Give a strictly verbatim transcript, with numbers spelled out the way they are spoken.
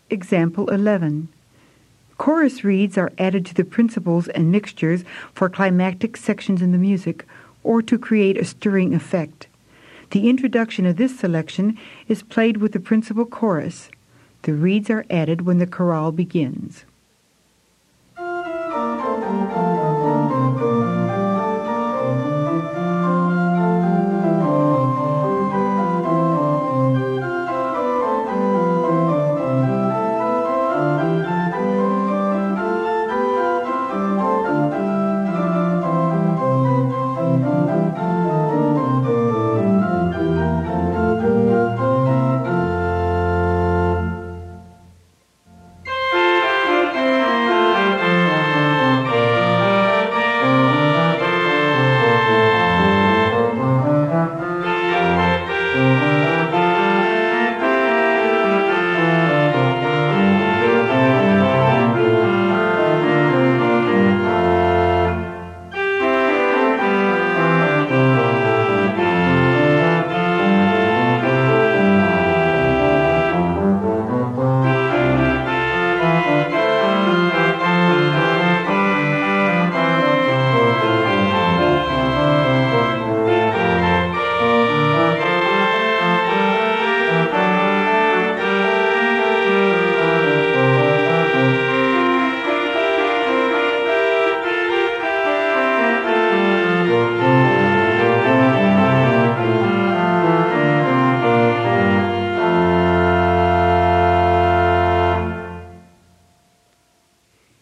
Example eleven. Chorus reeds are added to the principals and mixtures for climactic sections in the music, or to create a stirring effect. The introduction of this selection is played with the principal chorus. The reeds are added when the chorale begins.